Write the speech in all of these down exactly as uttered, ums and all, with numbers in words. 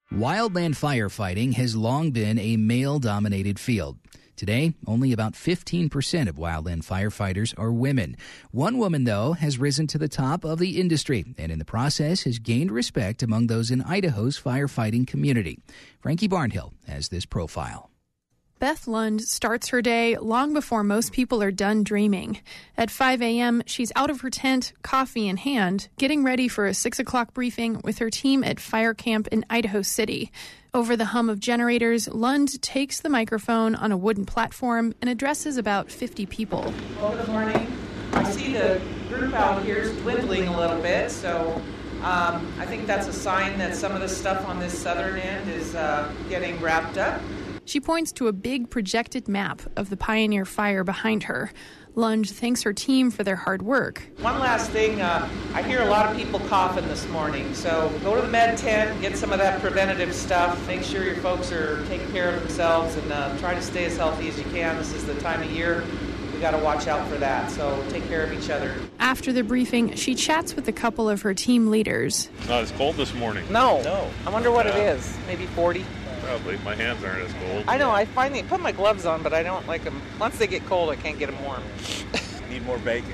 Wildland firefighting has long been a male-dominated field. Today, only about fifteen percent of wildland firefighters are women. One woman, though, has risen to the top of the industry and in the process has gained respect among those in Idaho's firefighting community. Frankie Barnhill has this profile. Beth Lund starts her day long before most people are done dreaming. At five a.m., she's out of her tent, coffee in hand, getting ready for a six o'clock briefing with her team at fire camp in Idaho City. Over the hum of generators, Lund takes the microphone on a wooden platform and addresses about fifty people. Well, good morning. I see the group out here is dwindling a little bit, so um, I think that's a sign that some of the stuff on this southern end is uh, getting wrapped up. She points to a big projected map of the Pioneer Fire behind her. Lund thanks her team for their hard work. One last thing, uh, I hear a lot of people coughing this morning, so go to the med tent, get some of that preventative stuff, make sure your folks are taking care of themselves, and uh, try to stay as healthy as you can. This is the time of year we got to watch out for that, so take care of each other. After the briefing, she chats with a couple of her team leaders. Not as cold this morning. No. No. I wonder what yeah. it is. Maybe forty? Probably. My hands aren't as cold. I know. I finally put my gloves on, but I don't like them. Once they get cold, I can't get them warm. Need more bacon.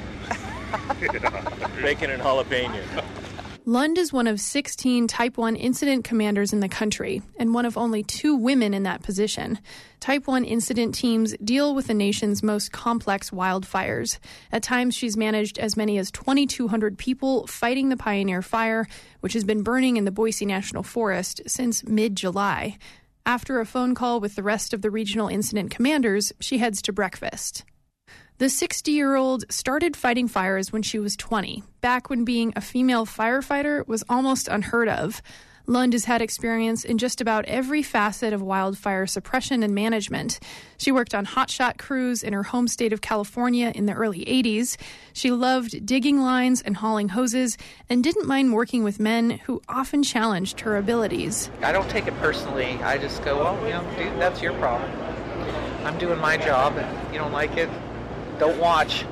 Bacon and jalapeno. Lund is one of sixteen Type one incident commanders in the country and one of only two women in that position. Type one incident teams deal with the nation's most complex wildfires. At times, she's managed as many as twenty-two hundred people fighting the Pioneer Fire, which has been burning in the Boise National Forest since mid-July. After a phone call with the rest of the regional incident commanders, she heads to breakfast. The sixty-year-old started fighting fires when she was twenty, back when being a female firefighter was almost unheard of. Lund has had experience in just about every facet of wildfire suppression and management. She worked on hotshot crews in her home state of California in the early eighties. She loved digging lines and hauling hoses and didn't mind working with men who often challenged her abilities. I don't take it personally. I just go, well, you know, dude, that's your problem. I'm doing my job, and if you don't like it, don't watch.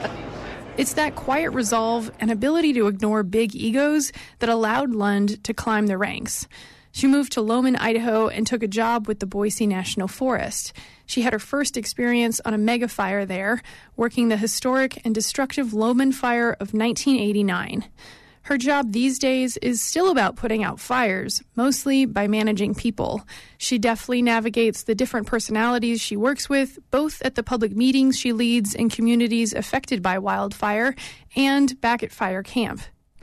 It's that quiet resolve and ability to ignore big egos that allowed Lund to climb the ranks. She moved to Loman, Idaho, and took a job with the Boise National Forest. She had her first experience on a mega fire there, working the historic and destructive Loman Fire of nineteen eighty-nine. Her job these days is still about putting out fires, mostly by managing people. She deftly navigates the different personalities she works with, both at the public meetings she leads in communities affected by wildfire and back at fire camp.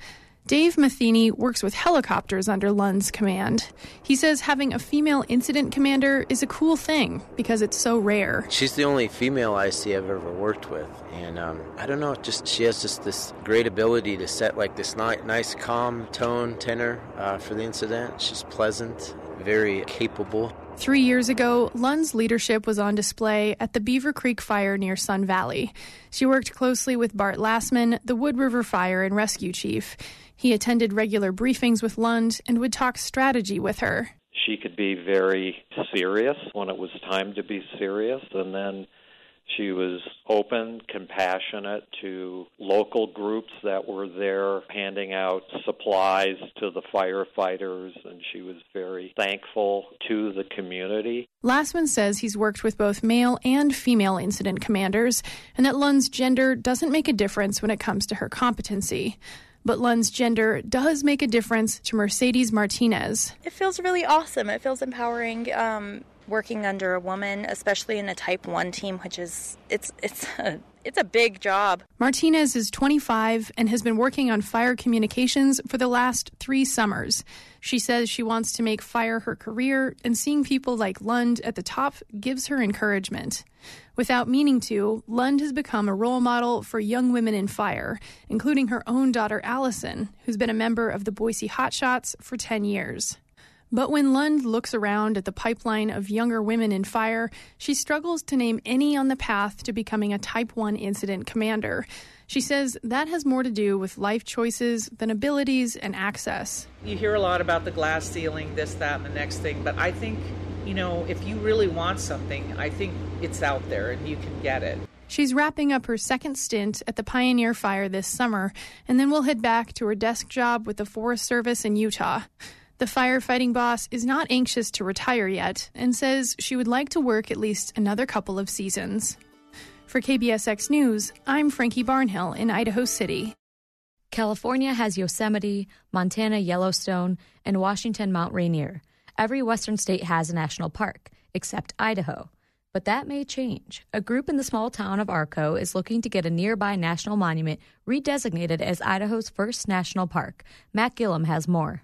Dave Matheny works with helicopters under Lund's command. He says having a female incident commander is a cool thing because it's so rare. She's the only female I C I've ever worked with. And um, I don't know, just she has just this great ability to set like this ni- nice calm tone, tenor uh, for the incident. She's pleasant, very capable. Three years ago, Lund's leadership was on display at the Beaver Creek Fire near Sun Valley. She worked closely with Bart Lassman, the Wood River Fire and Rescue Chief. He attended regular briefings with Lund and would talk strategy with her. She could be very serious when it was time to be serious, and then she was open, compassionate to local groups that were there handing out supplies to the firefighters, and she was very thankful to the community. Lassman says he's worked with both male and female incident commanders, and that Lund's gender doesn't make a difference when it comes to her competency. But Lund's gender does make a difference to Mercedes Martinez. It feels really awesome. It feels empowering. Um, working under a woman, especially in a Type one team, which is, it's it's a, it's a big job. Martinez is twenty-five and has been working on fire communications for the last three summers. She says she wants to make fire her career, and seeing people like Lund at the top gives her encouragement. Without meaning to, Lund has become a role model for young women in fire, including her own daughter Allison, who's been a member of the Boise Hotshots for ten years. But when Lund looks around at the pipeline of younger women in fire, she struggles to name any on the path to becoming a Type one incident commander. She says that has more to do with life choices than abilities and access. You hear a lot about the glass ceiling, this, that, and the next thing, but I think, you know, if you really want something, I think it's out there and you can get it. She's wrapping up her second stint at the Pioneer Fire this summer, and then will head back to her desk job with the Forest Service in Utah. The firefighting boss is not anxious to retire yet and says she would like to work at least another couple of seasons. For K B S X News, I'm Frankie Barnhill in Idaho City. California has Yosemite, Montana Yellowstone, and Washington Mount Rainier. Every western state has a national park, except Idaho. But that may change. A group in the small town of Arco is looking to get a nearby national monument redesignated as Idaho's first national park. Matt Gillum has more.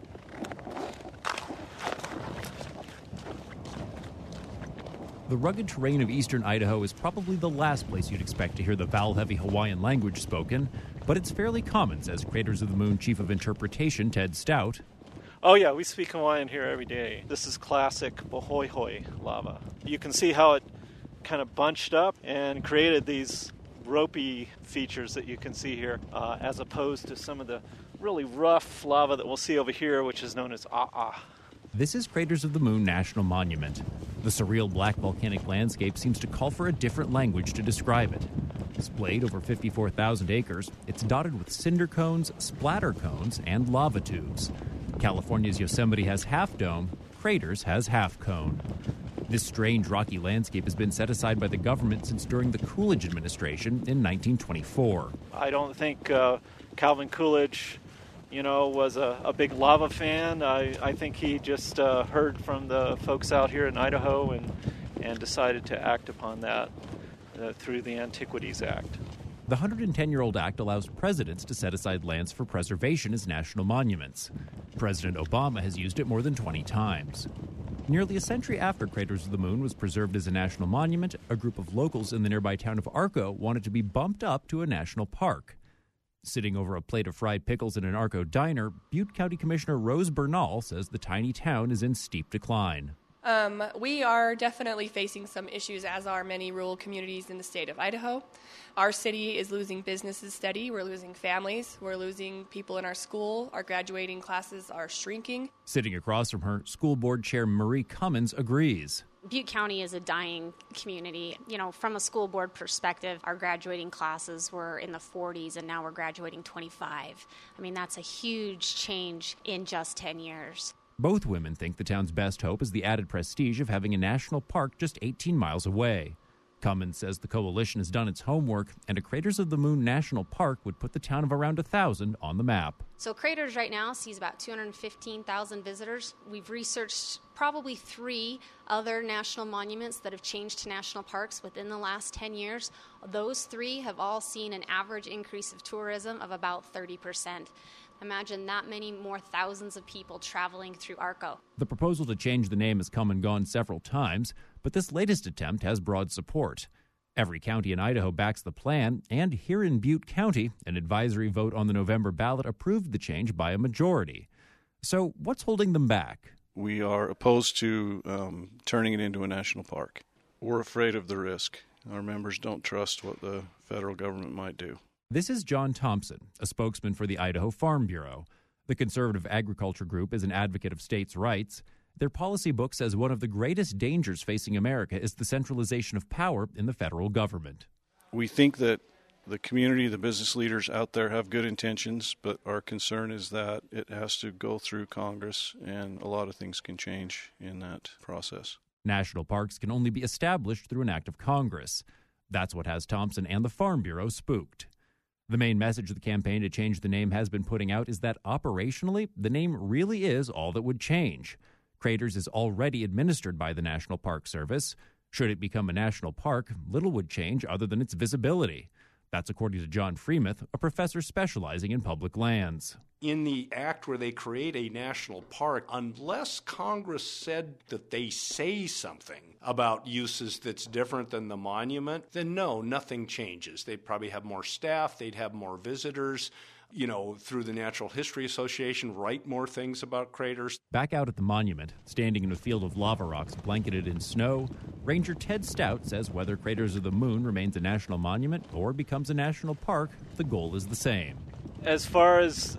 The rugged terrain of eastern Idaho is probably the last place you'd expect to hear the vowel-heavy Hawaiian language spoken, but it's fairly common, says Craters of the Moon Chief of Interpretation Ted Stout. Oh yeah, we speak Hawaiian here every day. This is classic Pahoehoe lava. You can see how it kind of bunched up and created these ropey features that you can see here, uh, as opposed to some of the really rough lava that we'll see over here, which is known as A'a. This is Craters of the Moon National Monument. The surreal black volcanic landscape seems to call for a different language to describe it. Splayed over fifty-four thousand acres, it's dotted with cinder cones, splatter cones, and lava tubes. California's Yosemite has half dome, Craters has half cone. This strange rocky landscape has been set aside by the government since during the Coolidge administration in nineteen twenty-four. I don't think uh, Calvin Coolidge, you know, was a, a big lava fan. I, I think he just uh, heard from the folks out here in Idaho and, and decided to act upon that uh, through the Antiquities Act. The one hundred ten-year-old act allows presidents to set aside lands for preservation as national monuments. President Obama has used it more than twenty times. Nearly a century after Craters of the Moon was preserved as a national monument, a group of locals in the nearby town of Arco wanted to be bumped up to a national park. Sitting over a plate of fried pickles in an Arco diner, Butte County Commissioner Rose Bernal says the tiny town is in steep decline. Um, we are definitely facing some issues, as are many rural communities in the state of Idaho. Our city is losing businesses steady. We're losing families. We're losing people in our school. Our graduating classes are shrinking. Sitting across from her, school board chair Marie Cummins agrees. Butte County is a dying community. You know, from a school board perspective, our graduating classes were in the forties, and now we're graduating twenty-five. I mean, that's a huge change in just ten years. Both women think the town's best hope is the added prestige of having a national park just eighteen miles away. Cummins says the coalition has done its homework, and a Craters of the Moon National Park would put the town of around one thousand on the map. So Craters right now sees about two hundred fifteen thousand visitors. We've researched probably three other national monuments that have changed to national parks within the last ten years. Those three have all seen an average increase of tourism of about thirty percent. Imagine that many more thousands of people traveling through Arco. The proposal to change the name has come and gone several times, but this latest attempt has broad support. Every county in Idaho backs the plan, and here in Butte County, an advisory vote on the November ballot approved the change by a majority. So what's holding them back? We are opposed to um, turning it into a national park. We're afraid of the risk. Our members don't trust what the federal government might do. This is John Thompson, a spokesman for the Idaho Farm Bureau. The conservative agriculture group is an advocate of states' rights. Their policy book says one of the greatest dangers facing America is the centralization of power in the federal government. We think that the community, the business leaders out there have good intentions, but our concern is that it has to go through Congress, and a lot of things can change in that process. National parks can only be established through an act of Congress. That's what has Thompson and the Farm Bureau spooked. The main message the campaign to change the name has been putting out is that operationally, the name really is all that would change. Craters is already administered by the National Park Service. Should it become a national park, little would change other than its visibility. That's according to John Freemuth, a professor specializing in public lands. In the act where they create a national park, unless Congress said that they say something about uses that's different than the monument, then no, nothing changes. They'd probably have more staff, they'd have more visitors, you know, through the Natural History Association, write more things about Craters. Back out at the monument, standing in a field of lava rocks blanketed in snow, Ranger Ted Stout says whether Craters of the Moon remains a national monument or becomes a national park, the goal is the same. As far as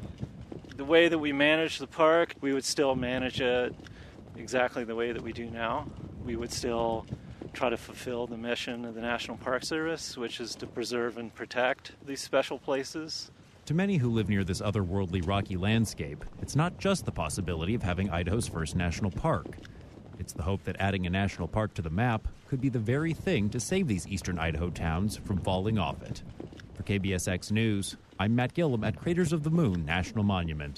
the way that we manage the park, we would still manage it exactly the way that we do now. We would still try to fulfill the mission of the National Park Service, which is to preserve and protect these special places. To many who live near this otherworldly rocky landscape, it's not just the possibility of having Idaho's first national park. It's the hope that adding a national park to the map could be the very thing to save these eastern Idaho towns from falling off it. For K B S X News, I'm Matt Gillum at Craters of the Moon National Monument.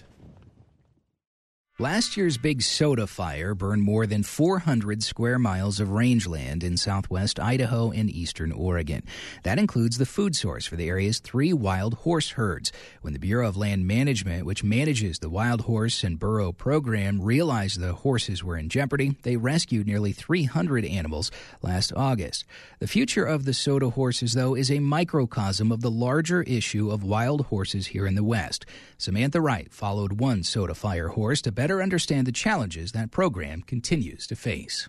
Last year's big soda fire burned more than four hundred square miles of rangeland in southwest Idaho and eastern Oregon. That includes the food source for the area's three wild horse herds. When the Bureau of Land Management, which manages the wild horse and burro program, realized the horses were in jeopardy, they rescued nearly three hundred animals last August. The future of the soda horses, though, is a microcosm of the larger issue of wild horses here in the West. Samantha Wright followed one soda fire horse to better understand the challenges that program continues to face.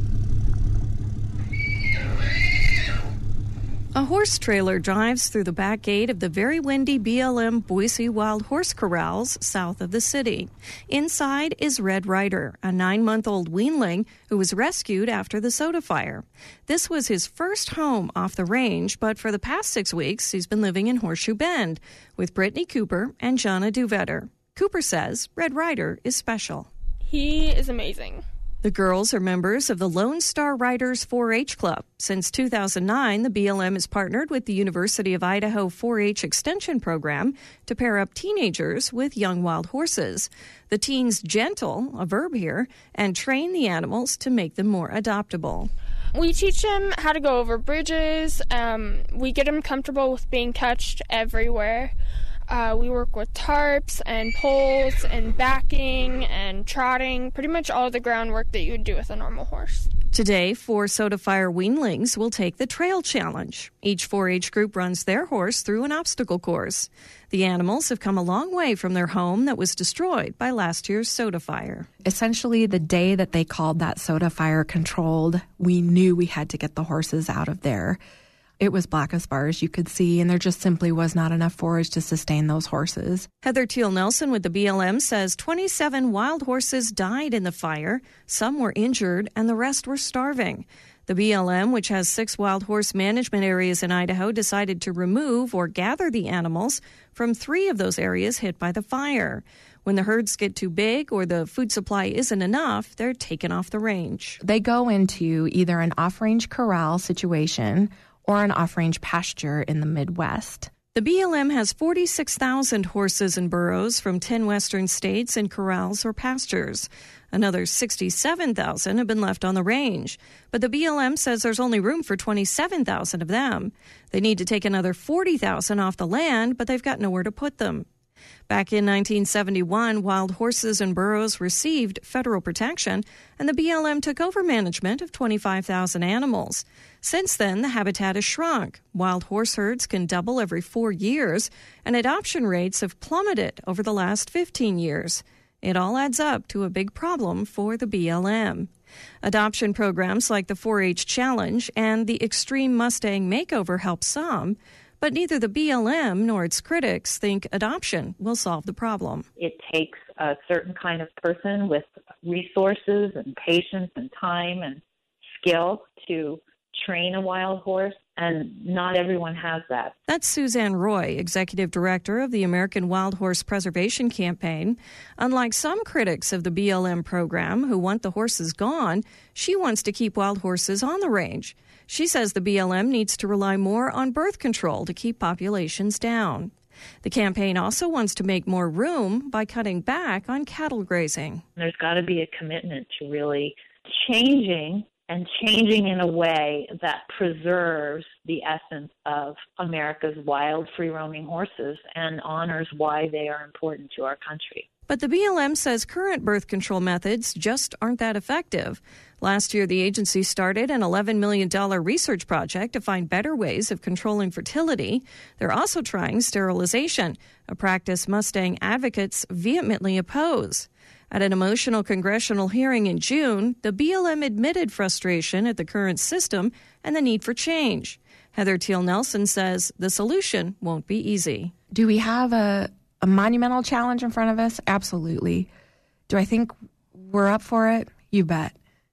A horse trailer drives through the back gate of the very windy B L M Boise Wild Horse Corrals south of the city. Inside is Red Ryder, a nine-month-old weanling who was rescued after the soda fire. This was his first home off the range, but for the past six weeks, he's been living in Horseshoe Bend with Brittany Cooper and Jana Duvetter. Cooper says Red Ryder is special. He is amazing. The girls are members of the Lone Star Riders four H Club. Since two thousand nine, the B L M has partnered with the University of Idaho four H Extension Program to pair up teenagers with young wild horses. The teens gentle, a verb here, and train the animals to make them more adoptable. We teach them how to go over bridges. Um, we get them comfortable with being touched everywhere. Uh, we work with tarps and poles and backing and trotting, pretty much all the groundwork that you would do with a normal horse. Today, four Soda Fire weanlings will take the Trail Challenge. Each four H group runs their horse through an obstacle course. The animals have come a long way from their home that was destroyed by last year's soda fire. Essentially, the day that they called that soda fire controlled, we knew we had to get the horses out of there. It was black as far as you could see, and there just simply was not enough forage to sustain those horses. Heather Teal Nelson with the B L M says twenty-seven wild horses died in the fire. Some were injured, and the rest were starving. The B L M, which has six wild horse management areas in Idaho, decided to remove or gather the animals from three of those areas hit by the fire. When the herds get too big or the food supply isn't enough, they're taken off the range. They go into either an off-range corral situation or an off-range pasture in the Midwest. The B L M has forty-six thousand horses and burros from ten western states in corrals or pastures. Another sixty-seven thousand have been left on the range. But the B L M says there's only room for twenty-seven thousand of them. They need to take another forty thousand off the land, but they've got nowhere to put them. Back in nineteen seventy-one, wild horses and burros received federal protection, and the B L M took over management of twenty-five thousand animals. Since then, the habitat has shrunk. Wild horse herds can double every four years, and adoption rates have plummeted over the last fifteen years. It all adds up to a big problem for the B L M. Adoption programs like the four H Challenge and the Extreme Mustang Makeover help some, but neither the B L M nor its critics think adoption will solve the problem. It takes a certain kind of person with resources and patience and time and skill to train a wild horse, and not everyone has that. That's Suzanne Roy, Executive Director of the American Wild Horse Preservation Campaign. Unlike some critics of the B L M program who want the horses gone, she wants to keep wild horses on the range. She says the B L M needs to rely more on birth control to keep populations down. The campaign also wants to make more room by cutting back on cattle grazing. There's got to be a commitment to really changing and changing in a way that preserves the essence of America's wild, free-roaming horses and honors why they are important to our country. But the B L M says current birth control methods just aren't that effective. Last year, the agency started an eleven million dollars research project to find better ways of controlling fertility. They're also trying sterilization, a practice Mustang advocates vehemently oppose. At an emotional congressional hearing in June, the B L M admitted frustration at the current system and the need for change. Heather Teal Nelson says the solution won't be easy. Do we have a, a monumental challenge in front of us? Absolutely. Do I think we're up for it? You bet.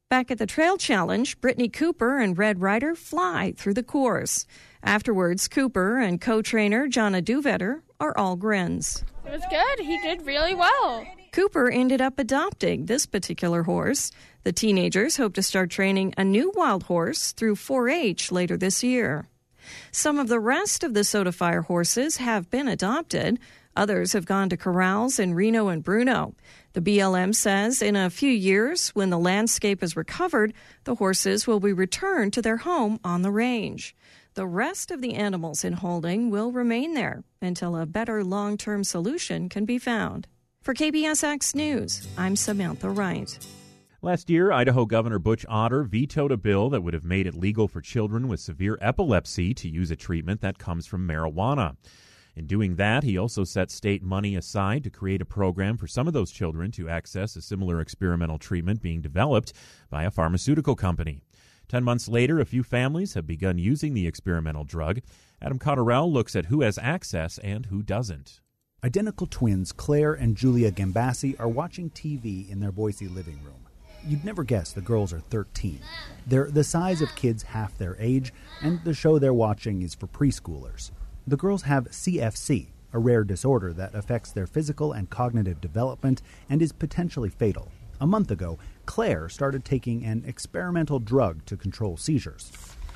Back at the Trail Challenge, Brittany Cooper and Red Ryder fly through the course. Afterwards, Cooper and co-trainer Jonna Duvetter are all grins. It was good. He did really well. Cooper ended up adopting this particular horse. The teenagers hope to start training a new wild horse through four H later this year. Some of the rest of the Soda Fire horses have been adopted. Others have gone to corrals in Reno and Bruno. The B L M says in a few years, when the landscape is recovered, the horses will be returned to their home on the range. The rest of the animals in holding will remain there until a better long-term solution can be found. For K B S X News, I'm Samantha Wright. Last year, Idaho Governor Butch Otter vetoed a bill that would have made it legal for children with severe epilepsy to use a treatment that comes from marijuana. In doing that, he also set state money aside to create a program for some of those children to access a similar experimental treatment being developed by a pharmaceutical company. Ten months later, a few families have begun using the experimental drug. Adam Cotterell looks at who has access and who doesn't. Identical twins Claire and Julia Gambassi are watching T V in their Boise living room. You'd never guess the girls are thirteen. They're the size of kids half their age, and the show they're watching is for preschoolers. The girls have C F C, a rare disorder that affects their physical and cognitive development and is potentially fatal. A month ago, Claire started taking an experimental drug to control seizures.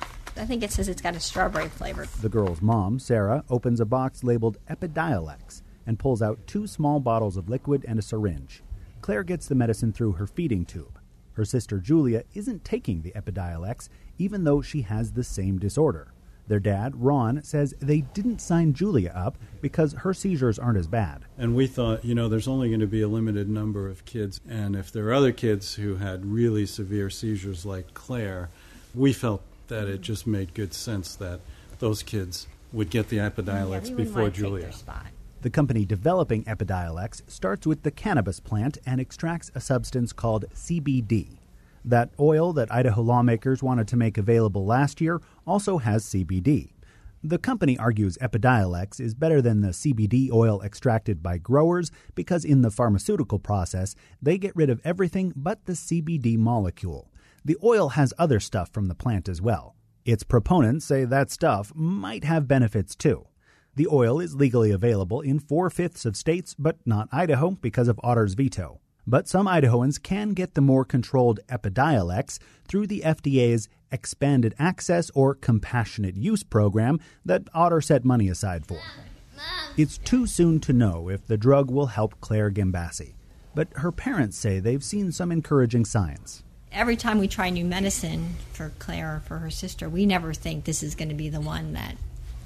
I think it says it's got a strawberry flavor. The girl's mom, Sarah, opens a box labeled Epidiolex and pulls out two small bottles of liquid and a syringe. Claire gets the medicine through her feeding tube. Her sister Julia isn't taking the Epidiolex, even though she has the same disorder. Their dad, Ron, says they didn't sign Julia up because her seizures aren't as bad. And we thought, you know, there's only going to be a limited number of kids. And if there are other kids who had really severe seizures like Claire, we felt that it just made good sense that those kids would get the Epidiolex yeah, before Julia. The company developing Epidiolex starts with the cannabis plant and extracts a substance called C B D. That oil that Idaho lawmakers wanted to make available last year also has C B D. The company argues Epidiolex is better than the C B D oil extracted by growers because in the pharmaceutical process, they get rid of everything but the C B D molecule. The oil has other stuff from the plant as well. Its proponents say that stuff might have benefits too. The oil is legally available in four-fifths of states, but not Idaho because of Otter's veto. But some Idahoans can get the more controlled Epidiolex through the F D A's Expanded Access or Compassionate Use program that Otter set money aside for. It's too soon to know if the drug will help Claire Gambassi, but her parents say they've seen some encouraging signs. Every time we try new medicine for Claire or for her sister, we never think this is going to be the one that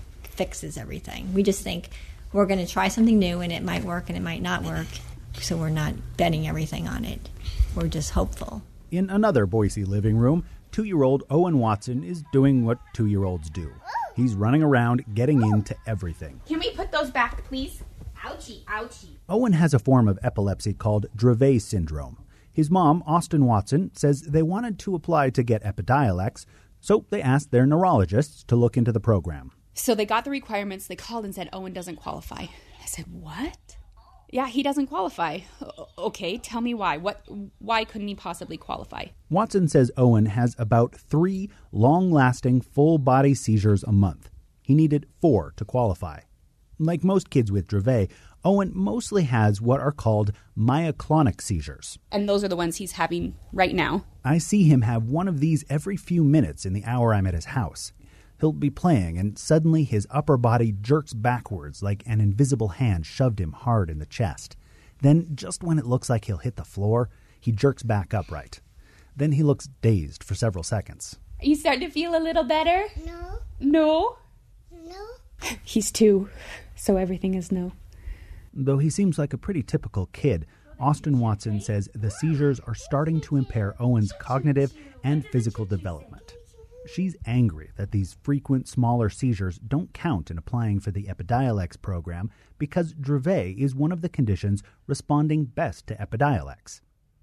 fixes everything. We just think we're going to try something new and it might work and it might not work. So we're not betting everything on it. We're just hopeful. In another Boise living room, two-year-old Owen Watson is doing what two-year-olds do. He's running around, getting into everything. Can we put those back, please? Ouchie, ouchie. Owen has a form of epilepsy called Dravet syndrome. His mom, Austin Watson, says they wanted to apply to get Epidiolex, so they asked their neurologists to look into the program. So they got the requirements. They called and said, Owen doesn't qualify. I said, what? Yeah, he doesn't qualify. Okay, tell me why. What? Why couldn't he possibly qualify? Watson says Owen has about three long-lasting full-body seizures a month. He needed four to qualify. Like most kids with Dravet, Owen mostly has what are called myoclonic seizures. And those are the ones he's having right now. I see him have one of these every few minutes in the hour I'm at his house. He'll be playing, and suddenly his upper body jerks backwards like an invisible hand shoved him hard in the chest. Then, just when it looks like he'll hit the floor, he jerks back upright. Then he looks dazed for several seconds. Are you starting to feel a little better? No. No? No. He's two, so everything is no. Though he seems like a pretty typical kid, Austin Watson says the seizures are starting to impair Owen's cognitive and physical development. She's angry that these frequent smaller seizures don't count in applying for the Epidiolex program because Dravet is one of the conditions responding best to Epidiolex.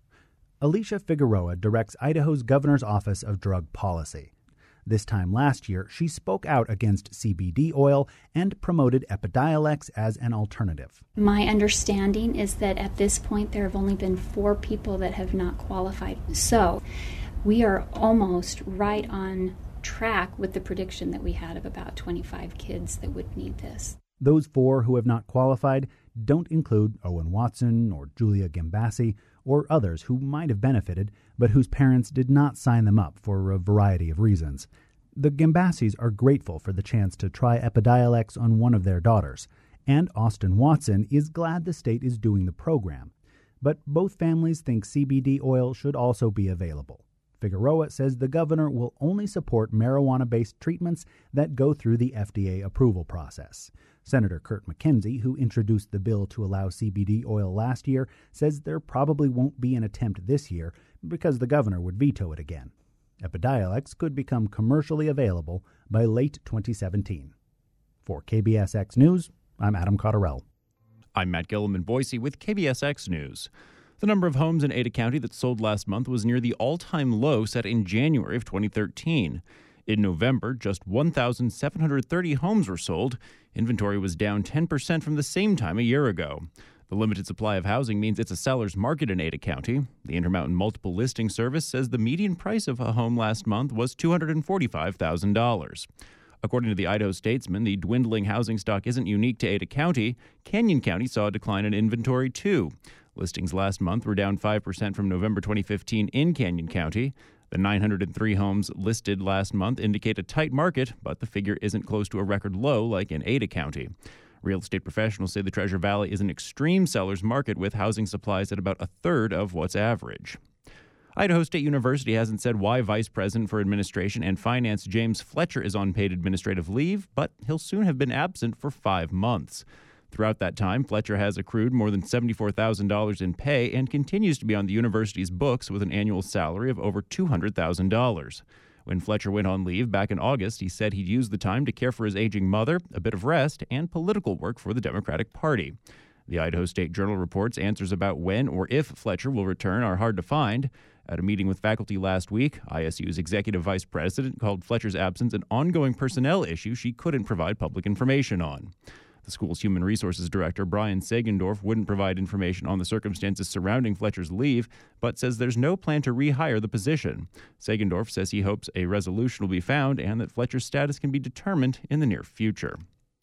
Alicia Figueroa directs Idaho's Governor's Office of Drug Policy. This time last year, she spoke out against C B D oil and promoted Epidiolex as an alternative. My understanding is that at this point there have only been four people that have not qualified. So we are almost right on track with the prediction that we had of about twenty-five kids that would need this. Those four who have not qualified don't include Owen Watson or Julia Gambassi or others who might have benefited, but whose parents did not sign them up for a variety of reasons. The Gambassis are grateful for the chance to try Epidiolex on one of their daughters, and Austin Watson is glad the state is doing the program. But both families think C B D oil should also be available. Figueroa says the governor will only support marijuana-based treatments that go through the F D A approval process. Senator Kurt McKenzie, who introduced the bill to allow C B D oil last year, says there probably won't be an attempt this year because the governor would veto it again. Epidiolex could become commercially available by late twenty seventeen. For K B S X News, I'm Adam Cotterell. I'm Matt Gillum in Boise with K B S X News. The number of homes in Ada County that sold last month was near the all-time low set in January of twenty thirteen. In November, just one thousand seven hundred thirty homes were sold. Inventory was down ten percent from the same time a year ago. The limited supply of housing means it's a seller's market in Ada County. The Intermountain Multiple Listing Service says the median price of a home last month was two hundred forty-five thousand dollars. According to the Idaho Statesman, the dwindling housing stock isn't unique to Ada County. Canyon County saw a decline in inventory, too. Listings last month were down five percent from November twenty fifteen in Canyon County. The nine hundred three homes listed last month indicate a tight market, but the figure isn't close to a record low like in Ada County. Real estate professionals say the Treasure Valley is an extreme seller's market with housing supplies at about a third of what's average. Idaho State University hasn't said why Vice President for Administration and Finance James Fletcher is on paid administrative leave, but he'll soon have been absent for five months. Throughout that time, Fletcher has accrued more than seventy-four thousand dollars in pay and continues to be on the university's books with an annual salary of over two hundred thousand dollars. When Fletcher went on leave back in August, he said he'd use the time to care for his aging mother, a bit of rest, and political work for the Democratic Party. The Idaho State Journal reports answers about when or if Fletcher will return are hard to find. At a meeting with faculty last week, I S U's executive vice president called Fletcher's absence an ongoing personnel issue she couldn't provide public information on. The school's human resources director, Brian Sagendorf, wouldn't provide information on the circumstances surrounding Fletcher's leave, but says there's no plan to rehire the position. Sagendorf says he hopes a resolution will be found and that Fletcher's status can be determined in the near future.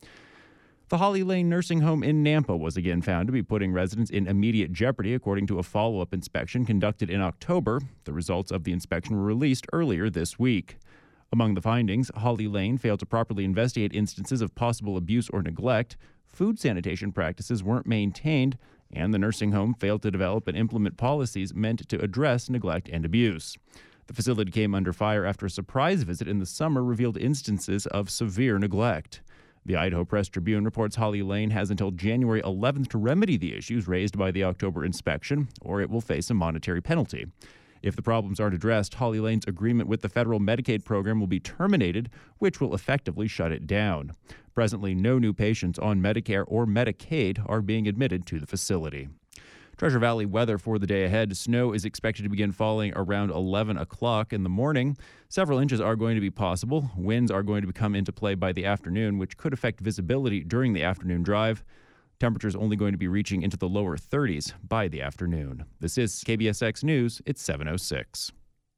The Holly Lane nursing home in Nampa was again found to be putting residents in immediate jeopardy, according to a follow-up inspection conducted in October. The results of the inspection were released earlier this week. Among the findings, Holly Lane failed to properly investigate instances of possible abuse or neglect, food sanitation practices weren't maintained, and the nursing home failed to develop and implement policies meant to address neglect and abuse. The facility came under fire after a surprise visit in the summer revealed instances of severe neglect. The Idaho Press Tribune reports Holly Lane has until January eleventh to remedy the issues raised by the October inspection, or it will face a monetary penalty. If the problems aren't addressed, Holly Lane's agreement with the federal Medicaid program will be terminated, which will effectively shut it down. Presently, no new patients on Medicare or Medicaid are being admitted to the facility. Treasure Valley weather for the day ahead. Snow is expected to begin falling around eleven o'clock in the morning. Several inches are going to be possible. Winds are going to come into play by the afternoon, which could affect visibility during the afternoon drive. Temperatures only going to be reaching into the lower thirties by the afternoon. This is K B S X News. It's seven oh six.